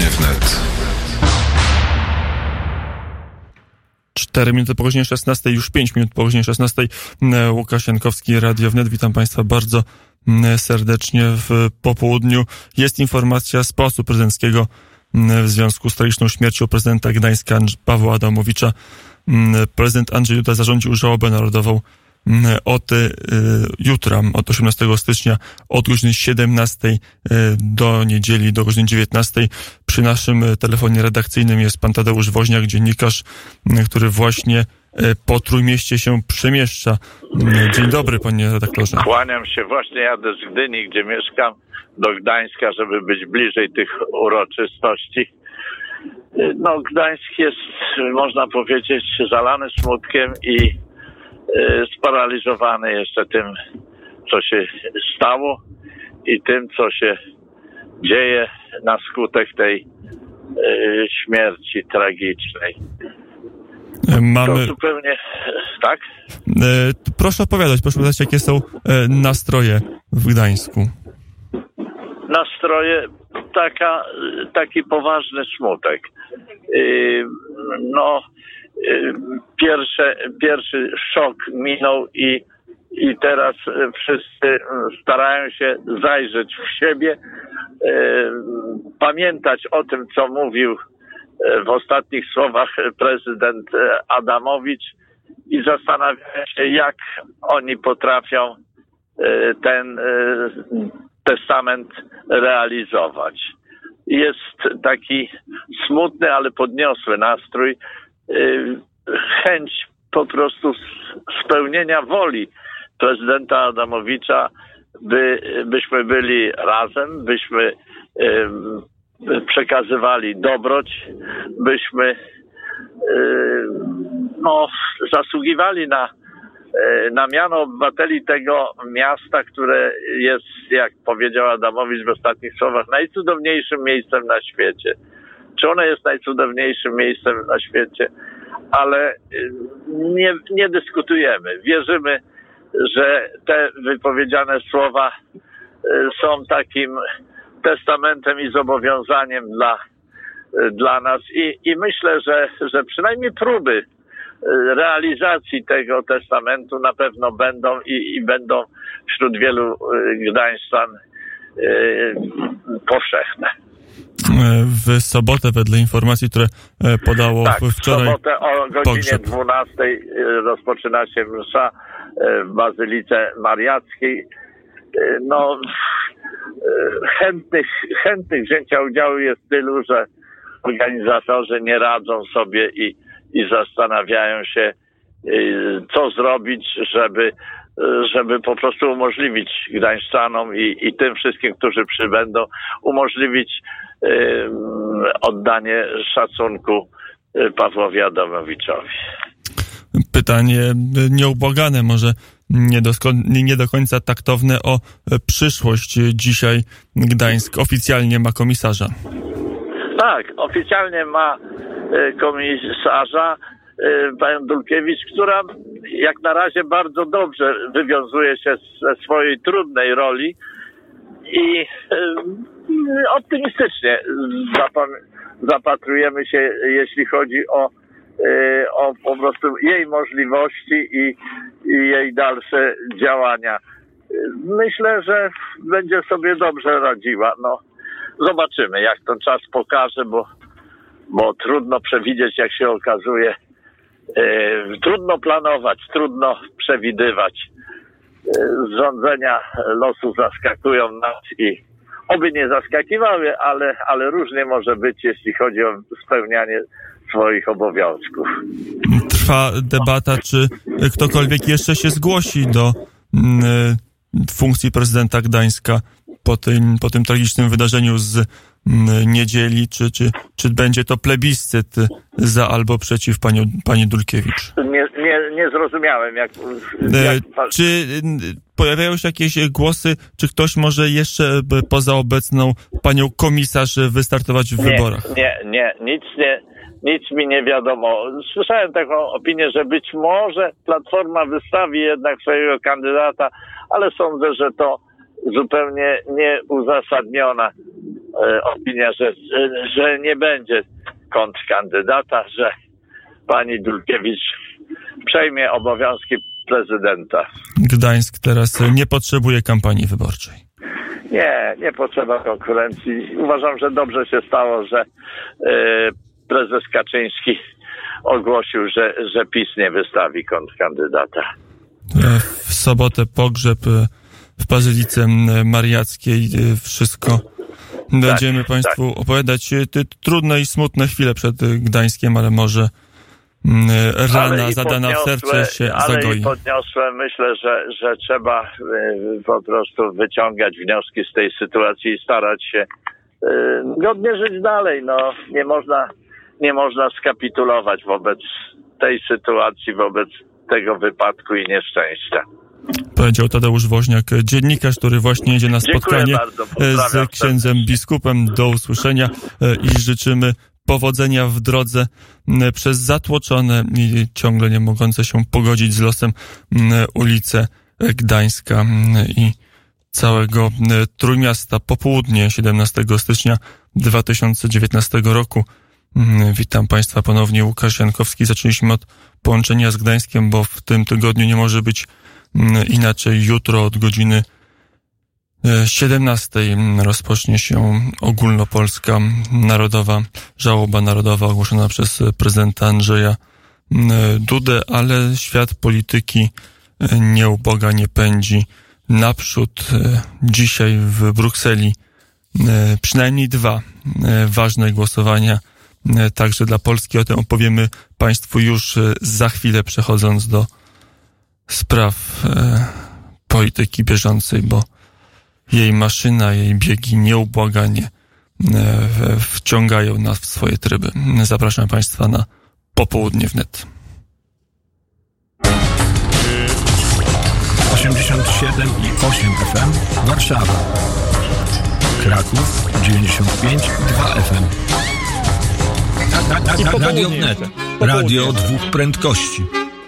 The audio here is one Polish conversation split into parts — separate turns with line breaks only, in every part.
Wnet.
4 minuty po godzinie 16, już 5 minut po godzinie 16. Łukasz Jankowski, Radio Wnet. Witam Państwa bardzo serdecznie w popołudniu. Jest informacja z Pałacu Prezydenckiego w związku z tragiczną śmiercią prezydenta Gdańska Pawła Adamowicza. Prezydent Andrzej Duda zarządził żałobę narodową od jutra, od 18 stycznia, od godziny 17 do niedzieli, do godziny 19. Przy naszym telefonie redakcyjnym jest pan Tadeusz Woźniak, dziennikarz, który właśnie po Trójmieście się przemieszcza. Dzień dobry, panie redaktorze.
Kłaniam się, właśnie jadę z Gdyni, gdzie mieszkam, do Gdańska, żeby być bliżej tych uroczystości. No, Gdańsk jest, można powiedzieć, zalany smutkiem i sparaliżowany jeszcze tym, co się stało i tym, co się dzieje na skutek tej śmierci tragicznej. To zupełnie tak?
Proszę opowiadać, jakie są nastroje w Gdańsku.
Nastroje, taki poważny smutek. Pierwszy szok minął i teraz wszyscy starają się zajrzeć w siebie, pamiętać o tym, co mówił w ostatnich słowach prezydent Adamowicz i zastanawiają się, jak oni potrafią ten testament realizować. Jest taki smutny, ale podniosły nastrój, chęć po prostu spełnienia woli prezydenta Adamowicza, byśmy byli razem, byśmy przekazywali dobroć, byśmy zasługiwali na miano obywateli tego miasta, które jest, jak powiedział Adamowicz w ostatnich słowach, najcudowniejszym miejscem na świecie. Czy ono jest najcudowniejszym miejscem na świecie? Ale nie dyskutujemy. Wierzymy, że te wypowiedziane słowa są takim testamentem i zobowiązaniem dla nas. I myślę, że przynajmniej próby realizacji tego testamentu na pewno będą i będą wśród wielu gdańszczan powszechne.
W sobotę, wedle informacji, które podało wczoraj...
w sobotę o godzinie 12 rozpoczyna się msza w Bazylice Mariackiej. Chętnych wzięcia udziału jest tylu, że organizatorzy nie radzą sobie i zastanawiają się, co zrobić, żeby po prostu umożliwić gdańszczanom i tym wszystkim, którzy przybędą, umożliwić oddanie szacunku Pawłowi Adamowiczowi.
Pytanie nieubłagane, może nie do końca taktowne, o przyszłość. Dzisiaj Gdańsk oficjalnie ma komisarza.
Tak, oficjalnie ma komisarza panią Dulkiewicz, która jak na razie bardzo dobrze wywiązuje się ze swojej trudnej roli i optymistycznie zapatrujemy się, jeśli chodzi o po prostu jej możliwości i jej dalsze działania. Myślę, że będzie sobie dobrze radziła. Zobaczymy, jak ten czas pokaże, bo trudno przewidzieć, jak się okazuje. Trudno planować, trudno przewidywać. Zrządzenia losu zaskakują nas i oby nie zaskakiwały, ale różnie może być, jeśli chodzi o spełnianie swoich obowiązków.
Trwa debata, czy ktokolwiek jeszcze się zgłosi do funkcji prezydenta Gdańska po tym tragicznym wydarzeniu z niedzieli, czy będzie to plebiscyt za albo przeciw pani Dulkiewicz?
Nie zrozumiałem.
Czy pojawiają się jakieś głosy, czy ktoś może jeszcze poza obecną panią komisarz wystartować w wyborach?
Nie, nic mi nie wiadomo. Słyszałem taką opinię, że być może Platforma wystawi jednak swojego kandydata, ale sądzę, że to zupełnie nieuzasadniona opinia, że nie będzie kontrkandydata, że pani Dulkiewicz przejmie obowiązki prezydenta.
Gdańsk teraz nie potrzebuje kampanii wyborczej.
Nie potrzeba konkurencji. Uważam, że dobrze się stało, że prezes Kaczyński ogłosił, że PiS nie wystawi kontrkandydata.
W sobotę pogrzeb w Bazylice Mariackiej. Wszystko będziemy Państwu opowiadać. Trudne i smutne chwile przed Gdańskiem, ale może rana zadana w serce się zagoi.
Ale i podniosłem. Myślę, że trzeba po prostu wyciągać wnioski z tej sytuacji i starać się godnie żyć dalej. No, nie można skapitulować wobec tej sytuacji, wobec tego wypadku i nieszczęścia.
Powiedział Tadeusz Woźniak, dziennikarz, który właśnie jedzie na spotkanie z księdzem biskupem. Do usłyszenia i życzymy powodzenia w drodze przez zatłoczone i ciągle nie mogące się pogodzić z losem ulice Gdańska i całego Trójmiasta. Popołudnie 17 stycznia 2019 roku. Witam Państwa ponownie, Łukasz Jankowski. Zaczęliśmy od połączenia z Gdańskiem, bo w tym tygodniu nie może być inaczej. Jutro od godziny 17 rozpocznie się ogólnopolska żałoba narodowa ogłoszona przez prezydenta Andrzeja Dudę, ale świat polityki nie uboga, nie pędzi naprzód. Dzisiaj w Brukseli przynajmniej 2 ważne głosowania, także dla Polski. O tym opowiemy Państwu już za chwilę, przechodząc do spraw polityki bieżącej, bo jej maszyna, jej biegi nieubłaganie wciągają nas w swoje tryby. Zapraszam Państwa na Popołudnie wnet.
87,8 FM Warszawa, Kraków 95,2 FM. Radio Wnet. Radio 2 prędkości.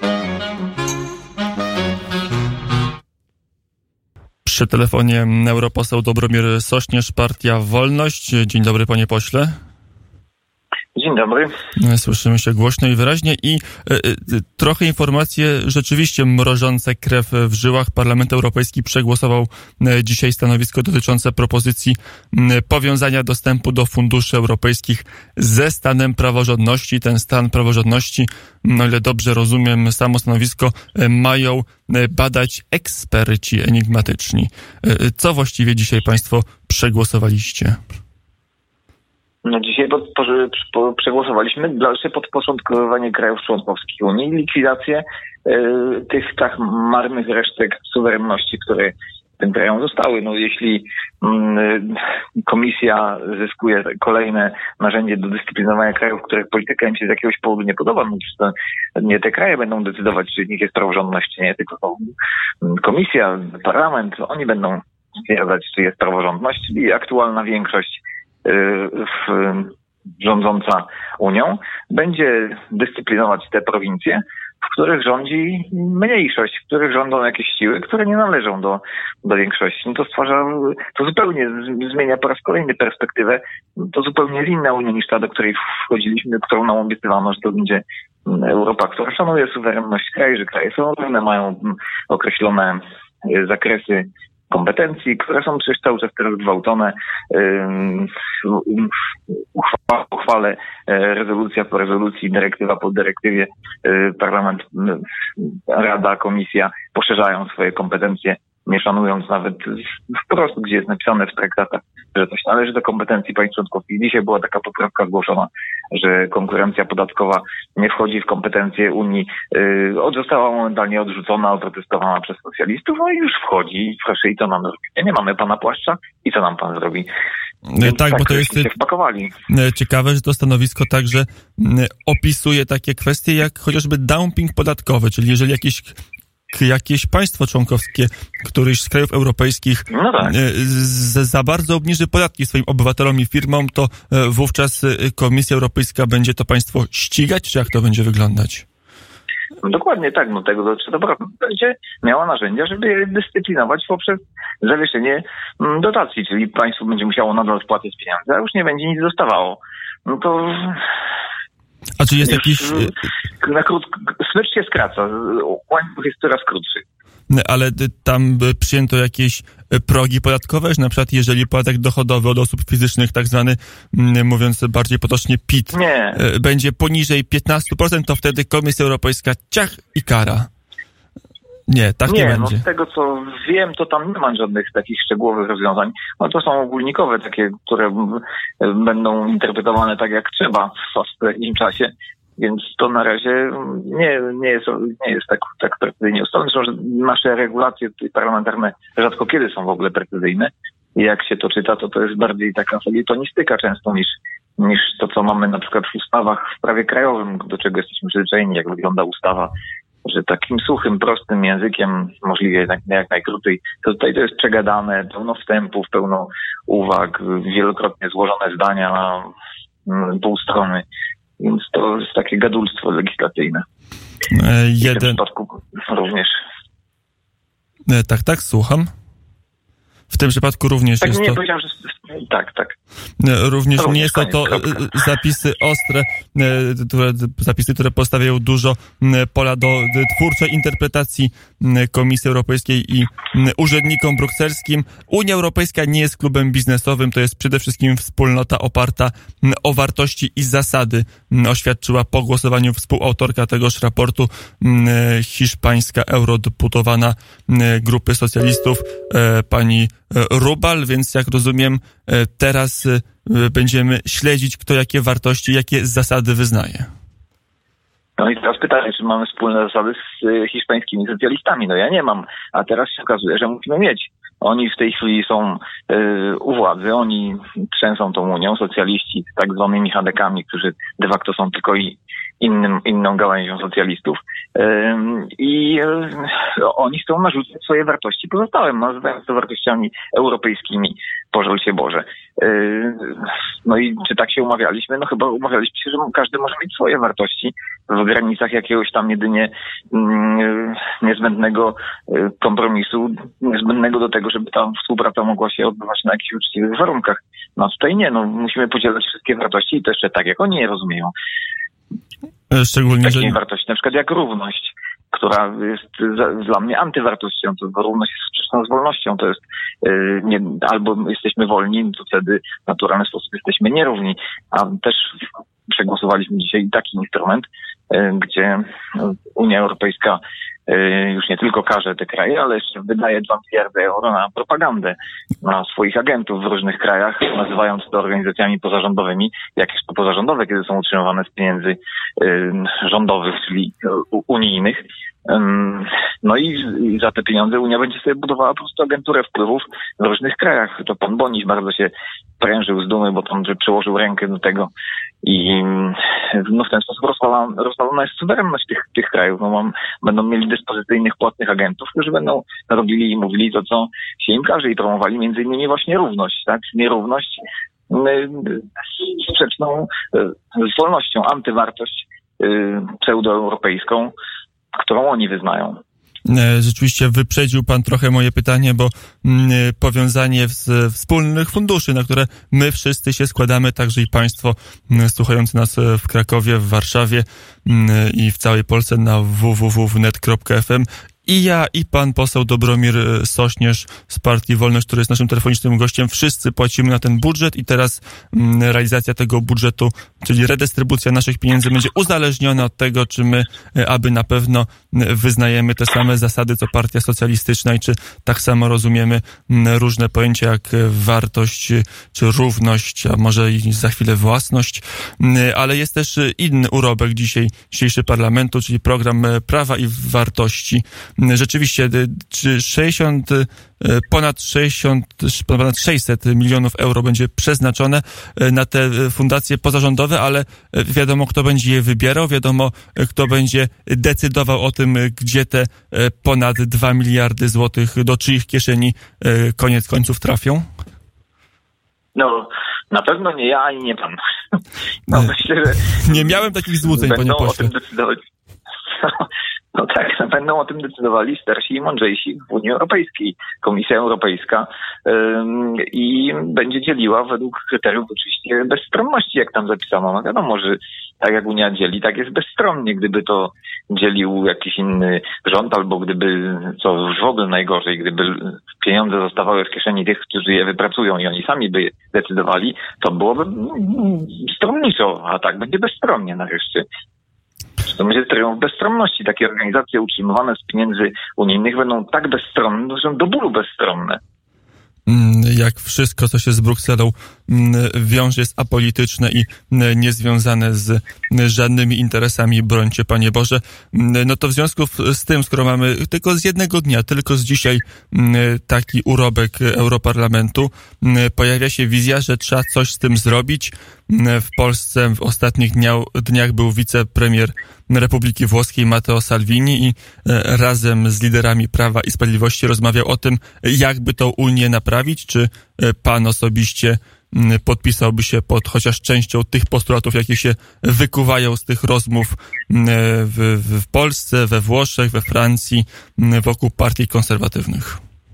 Przy telefonie europoseł Dobromir Sośnierz, Partia Wolność. Dzień dobry, panie pośle.
Dzień dobry.
Słyszymy się głośno i wyraźnie i trochę informacje rzeczywiście mrożące krew w żyłach. Parlament Europejski przegłosował dzisiaj stanowisko dotyczące propozycji powiązania dostępu do funduszy europejskich ze stanem praworządności. Ten stan praworządności, no ile dobrze rozumiem samo stanowisko, mają badać eksperci enigmatyczni. Co właściwie dzisiaj państwo przegłosowaliście?
No dzisiaj przegłosowaliśmy dalsze podporządkowywanie krajów członkowskich Unii, likwidację tych tak marnych resztek suwerenności, które tym krajom zostały. No jeśli Komisja zyskuje kolejne narzędzie do dyscyplinowania krajów, których polityka im się z jakiegoś powodu nie podoba, no to nie te kraje będą decydować, czy w nich jest praworządność, czy nie, tylko Komisja, Parlament, oni będą stwierdzać, czy jest praworządność, czyli aktualna większość rządząca Unią będzie dyscyplinować te prowincje, w których rządzi mniejszość, w których rządzą jakieś siły, które nie należą do większości. No to zupełnie zmienia po raz kolejny perspektywę. To zupełnie jest inna Unia niż ta, do której wchodziliśmy, którą nam obiecywano, że to będzie Europa, która szanuje suwerenność kraju, że kraje są równe, mają określone zakresy kompetencji, które są przecież cały czas teraz gwałcone. Uchwale, rezolucja po rezolucji, dyrektywa po dyrektywie, Parlament, Rada, Komisja poszerzają swoje kompetencje, nie szanując nawet wprost, gdzie jest napisane w traktatach, że coś należy do kompetencji państw członkowskich. Dzisiaj była taka poprawka zgłoszona, że konkurencja podatkowa nie wchodzi w kompetencje Unii. Została momentalnie odrzucona, oprotestowana przez socjalistów, no i już wchodzi. Proszę, i co nam zrobi? Nie mamy pana Płaszcza i co nam pan zrobi?
Tak, bo to jest
wpakowali.
Ciekawe, że to stanowisko także opisuje takie kwestie jak chociażby dumping podatkowy, czyli jeżeli jakieś państwo członkowskie, któryś z krajów europejskich za bardzo obniży podatki swoim obywatelom i firmom, to wówczas Komisja Europejska będzie to państwo ścigać, czy jak to będzie wyglądać?
Dokładnie tak, tego dotyczy to będzie miała narzędzia, żeby je dyscyplinować poprzez zawieszenie dotacji, czyli państwo będzie musiało nadal spłacać pieniądze, a już nie będzie nic dostawało. To...
A czy jest jakiś...
Smycz się skraca, łańcuch jest coraz krótszy.
Ale tam przyjęto jakieś progi podatkowe, że na przykład jeżeli podatek dochodowy od osób fizycznych, tak zwany, mówiąc bardziej potocznie PIT, będzie poniżej 15%, to wtedy Komisja Europejska ciach i kara. Nie, tak nie będzie.
Z tego co wiem, to tam nie ma żadnych takich szczegółowych rozwiązań. To są ogólnikowe takie, które będą interpretowane tak jak trzeba w odpowiednim czasie. Więc to na razie nie jest tak precyzyjnie ustalone. Zresztą, że nasze regulacje parlamentarne rzadko kiedy są w ogóle precyzyjne. I jak się to czyta, to jest bardziej taka felietonistyka często niż to, co mamy na przykład w ustawach w prawie krajowym, do czego jesteśmy przyzwyczajeni, jak wygląda ustawa, że takim suchym, prostym językiem, możliwie jak najkrócej, to tutaj to jest przegadane, pełno wstępów, pełno uwag, wielokrotnie złożone zdania na pół strony. Więc to jest takie gadulstwo legislacyjne. W tym przypadku również.
Tak, słucham. W tym przypadku również jest to...
Powiedziałem, że tak.
Również nie są to zapisy ostre, zapisy, które postawiają dużo pola do twórczej interpretacji Komisji Europejskiej i urzędnikom brukselskim. Unia Europejska nie jest klubem biznesowym, to jest przede wszystkim wspólnota oparta o wartości i zasady, oświadczyła po głosowaniu współautorka tegoż raportu, hiszpańska eurodeputowana grupy socjalistów, pani Rubal, więc jak rozumiem, teraz będziemy śledzić, kto jakie wartości, jakie zasady wyznaje.
No i teraz pytanie, czy mamy wspólne zasady z hiszpańskimi socjalistami? Ja nie mam, a teraz się okazuje, że musimy mieć. Oni w tej chwili są u władzy, oni trzęsą tą Unią, socjaliści z tak zwanymi chadekami, którzy de facto są tylko inną gałęzią socjalistów. I oni chcą narzucić swoje wartości pozostałym, nazywając to wartościami europejskimi, pożal się Boże. No i czy tak się umawialiśmy? Chyba umawialiśmy się, że każdy może mieć swoje wartości w granicach jakiegoś tam jedynie niezbędnego kompromisu, niezbędnego do tego, żeby ta współpraca mogła się odbywać na jakichś uczciwych warunkach. Tutaj nie, musimy podzielać wszystkie wartości i to jeszcze tak, jak oni je rozumieją.
Szczególnie,
takie wartości, na przykład jak równość, która jest dla mnie antywartością. To równość jest sprzeczna z wolnością. To jest albo jesteśmy wolni, to wtedy w naturalny sposób jesteśmy nierówni. A też przegłosowaliśmy dzisiaj taki instrument, gdzie Unia Europejska już nie tylko karze te kraje, ale jeszcze wydaje 2 miliardy euro na propagandę, na swoich agentów w różnych krajach, nazywając to organizacjami pozarządowymi. Jakież to pozarządowe, kiedy są utrzymywane z pieniędzy rządowych, czyli unijnych. I za te pieniądze Unia będzie sobie budowała po prostu agenturę wpływów w różnych krajach. To pan Boniś bardzo się prężył z dumy, bo tam przyłożył rękę do tego i w ten sposób rozwalona jest suwerenność tych krajów. Będą mieli dyspozycyjnych, płatnych agentów, którzy będą robili i mówili to, co się im każe i promowali między innymi właśnie równość, tak? Nierówność sprzeczną z wolnością, antywartość pseudoeuropejską, którą oni wyznają.
Rzeczywiście wyprzedził pan trochę moje pytanie, bo powiązanie z wspólnych funduszy, na które my wszyscy się składamy, także i państwo słuchający nas w Krakowie, w Warszawie i w całej Polsce na www.wnet.fm. I ja, i pan poseł Dobromir Sośnierz z Partii Wolność, który jest naszym telefonicznym gościem, wszyscy płacimy na ten budżet i teraz realizacja tego budżetu, czyli redystrybucja naszych pieniędzy będzie uzależniona od tego, czy my aby na pewno wyznajemy te same zasady, co Partia Socjalistyczna i czy tak samo rozumiemy różne pojęcia jak wartość, czy równość, a może i za chwilę własność. Ale jest też inny urobek dzisiejszy parlamentu, czyli program Prawa i Wartości. Rzeczywiście, czy ponad 600 milionów euro będzie przeznaczone na te fundacje pozarządowe, ale wiadomo, kto będzie je wybierał, wiadomo, kto będzie decydował o tym, gdzie te ponad 2 miliardy złotych do czyich kieszeni koniec końców trafią?
Na pewno nie ja i nie pan. Myślę, że
nie miałem takich złudzeń, panie pośle.
O tym decydować. No tak, będą o tym decydowali starsi i mądrzejsi w Unii Europejskiej. Komisja Europejska i będzie dzieliła według kryteriów oczywiście bezstronności, jak tam zapisano. No wiadomo, że tak jak Unia dzieli, tak jest bezstronnie. Gdyby to dzielił jakiś inny rząd, albo gdyby, co już w ogóle najgorzej, gdyby pieniądze zostawały w kieszeni tych, którzy je wypracują i oni sami by decydowali, to byłoby stronniczo, a tak będzie bezstronnie nareszcie. To będzie triumf bezstronności. Takie organizacje utrzymywane z pieniędzy unijnych będą tak bezstronne, że są do bólu bezstronne.
Jak wszystko, co się z Brukselą wiąże, jest apolityczne i niezwiązane z żadnymi interesami, brońcie Panie Boże. No to w związku z tym, skoro mamy tylko z jednego dnia, tylko z dzisiaj taki urobek Europarlamentu, pojawia się wizja, że trzeba coś z tym zrobić. W Polsce w ostatnich dniach był wicepremier Republiki Włoskiej Matteo Salvini i razem z liderami Prawa i Sprawiedliwości rozmawiał o tym, jakby tą Unię naprawić. Czy pan osobiście podpisałby się pod chociaż częścią tych postulatów, jakie się wykuwają z tych rozmów w Polsce, we Włoszech, we Francji, wokół partii konserwatywnych?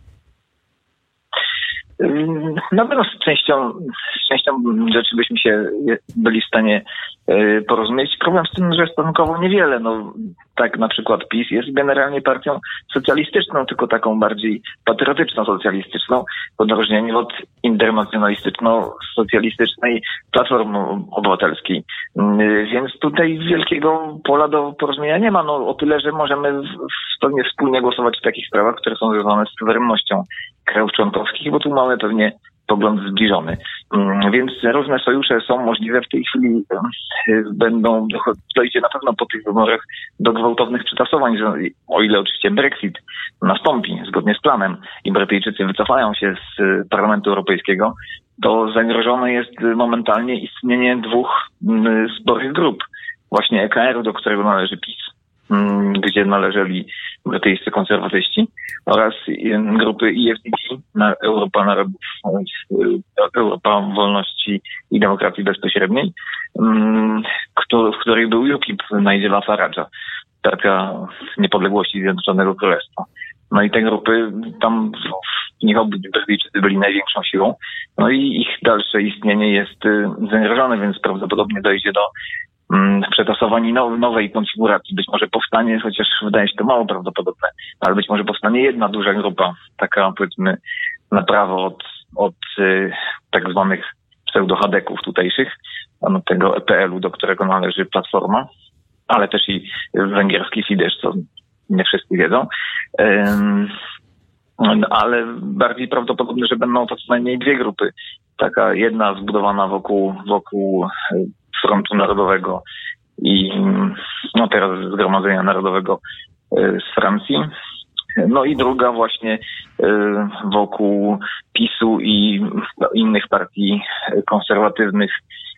Na pewno z częścią rzeczy byśmy się byli w stanie porozumieć. Problem z tym, że stosunkowo niewiele. No, tak na przykład PiS jest generalnie partią socjalistyczną, tylko taką bardziej patriotyczno-socjalistyczną, w odróżnieniu od internacjonalistyczno-socjalistycznej Platformy Obywatelskiej. Więc tutaj wielkiego pola do porozumienia nie ma. No, o tyle, że możemy wspólnie głosować w takich sprawach, które są związane z suwerennością krajów członkowskich, bo tu mamy pewnie pogląd zbliżony. Więc różne sojusze są możliwe. W tej chwili dojdzie na pewno po tych wyborach do gwałtownych przetasowań, o ile oczywiście Brexit nastąpi zgodnie z planem i Brytyjczycy wycofają się z Parlamentu Europejskiego, to zagrożone jest momentalnie istnienie dwóch sporych grup. Właśnie EKR-u, do którego należy PiS, gdzie należeli brytyjscy konserwatyści, oraz grupy EFDD, Europa Wolności i Demokracji Bezpośredniej, w której był UKIP Nigela Farage'a, Partia Niepodległości Zjednoczonego Królestwa. No i te grupy, tam w nich obu Brytyjczycy byli największą siłą, no i ich dalsze istnienie jest zagrożone, więc prawdopodobnie dojdzie do przetasowań nowej konfiguracji. Być może powstanie, chociaż wydaje się to mało prawdopodobne, ale być może powstanie jedna duża grupa, taka powiedzmy na prawo od tak zwanych pseudo-chadeków tutejszych, tego EPL-u, do którego należy Platforma, ale też i węgierski Fidesz, co nie wszyscy wiedzą. Ale bardziej prawdopodobne, że będą to co najmniej dwie grupy. Taka jedna zbudowana wokół Frontu Narodowego i teraz Zgromadzenia Narodowego z Francji. No i druga właśnie wokół PiS-u i innych partii konserwatywnych,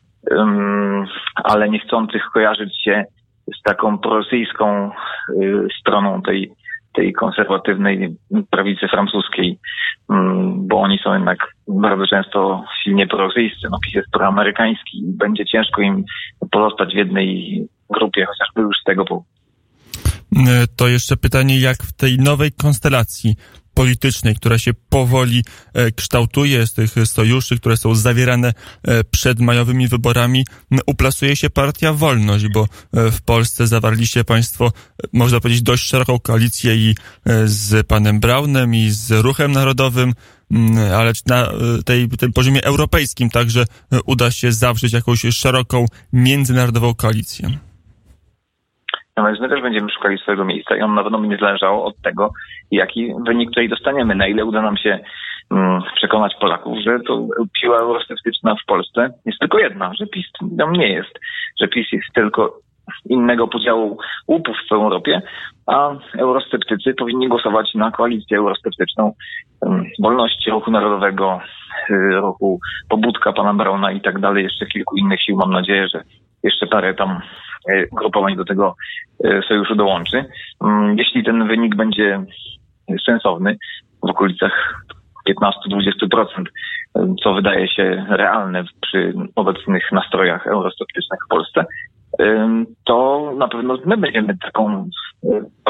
ale nie chcących kojarzyć się z taką prorosyjską stroną tej konserwatywnej prawicy francuskiej, bo oni są jednak bardzo często silnie prorosyjscy. PiS jest proamerykański i będzie ciężko im pozostać w jednej grupie, chociażby już z tego powodu.
To jeszcze pytanie, jak w tej nowej konstelacji politycznej, która się powoli kształtuje z tych sojuszy, które są zawierane przed majowymi wyborami, uplasuje się partia Wolność, bo w Polsce zawarliście państwo, można powiedzieć, dość szeroką koalicję i z panem Braunem, i z Ruchem Narodowym, ale na tym poziomie europejskim także uda się zawrzeć jakąś szeroką międzynarodową koalicję.
Natomiast my też będziemy szukali swojego miejsca i on na pewno będzie zależało od tego, jaki wynik tutaj dostaniemy, na ile uda nam się przekonać Polaków, że to siła eurosceptyczna w Polsce jest tylko jedna, że PiS tam nie jest, że PiS jest tylko innego podziału łupów w Europie, a eurosceptycy powinni głosować na koalicję eurosceptyczną Wolności, Ruchu Narodowego, Ruchu Pobudka pana Brauna i tak dalej, jeszcze kilku innych sił. Mam nadzieję, że jeszcze parę tam grupowań do tego sojuszu dołączy. Jeśli ten wynik będzie sensowny, w okolicach 15-20%, co wydaje się realne przy obecnych nastrojach eurosceptycznych w Polsce, to na pewno my będziemy taką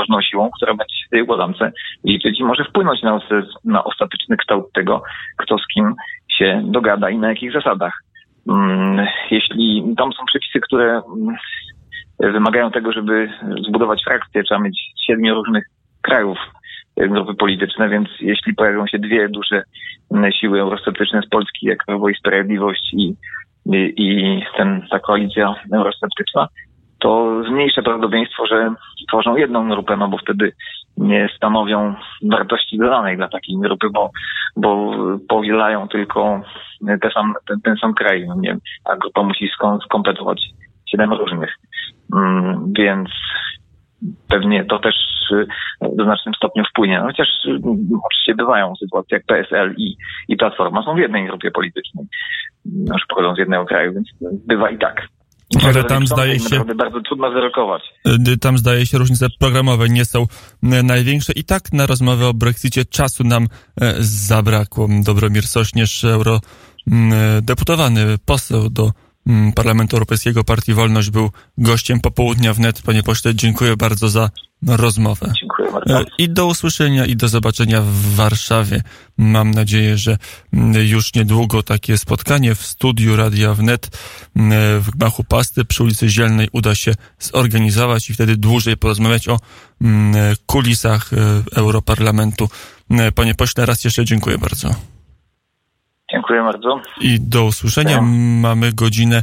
potężną siłą, która będzie się w tej układance liczyć i może wpłynąć na ostateczny kształt tego, kto z kim się dogada i na jakich zasadach. Jeśli tam są przepisy, które wymagają tego, żeby zbudować frakcję, trzeba mieć 7 różnych krajów, grupy polityczne, więc jeśli pojawią się 2 duże siły eurosceptyczne z Polski, jak Prawo i Sprawiedliwość i ta koalicja eurosceptyczna, to zmniejsza prawdopodobieństwo, że tworzą jedną grupę, no bo wtedy nie stanowią wartości dodanej dla takiej grupy, bo powielają tylko ten sam kraj. No nie wiem, a grupa musi skompletować 7 różnych. Więc pewnie to też w znacznym stopniu wpłynie. Chociaż oczywiście bywają sytuacje jak PSL i Platforma są w jednej grupie politycznej, już pochodzą z jednego kraju, więc bywa i tak.
Ale tam zdaje się...
Naprawdę bardzo trudno wyrokować.
Tam zdaje się różnice programowe nie są największe i tak na rozmowę o Brexicie czasu nam zabrakło. Dobromir Sośnierz, eurodeputowany poseł do Parlamentu Europejskiego Partii Wolność, był gościem Popołudnia Wnet. Panie pośle, dziękuję bardzo za rozmowę. Dziękuję bardzo. I do usłyszenia i do zobaczenia w Warszawie. Mam nadzieję, że już niedługo takie spotkanie w studiu Radia Wnet w gmachu Pasty przy ulicy Zielnej uda się zorganizować i wtedy dłużej porozmawiać o kulisach Europarlamentu. Panie pośle, raz jeszcze dziękuję bardzo.
Dziękuję bardzo.
I do usłyszenia. Mamy godzinę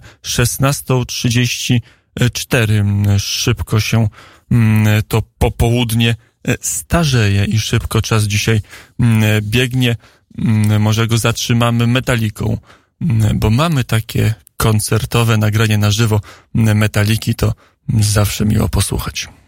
16:34. Szybko się to popołudnie starzeje i szybko czas dzisiaj biegnie. Może go zatrzymamy Metaliką, bo mamy takie koncertowe nagranie na żywo Metaliki, to zawsze miło posłuchać.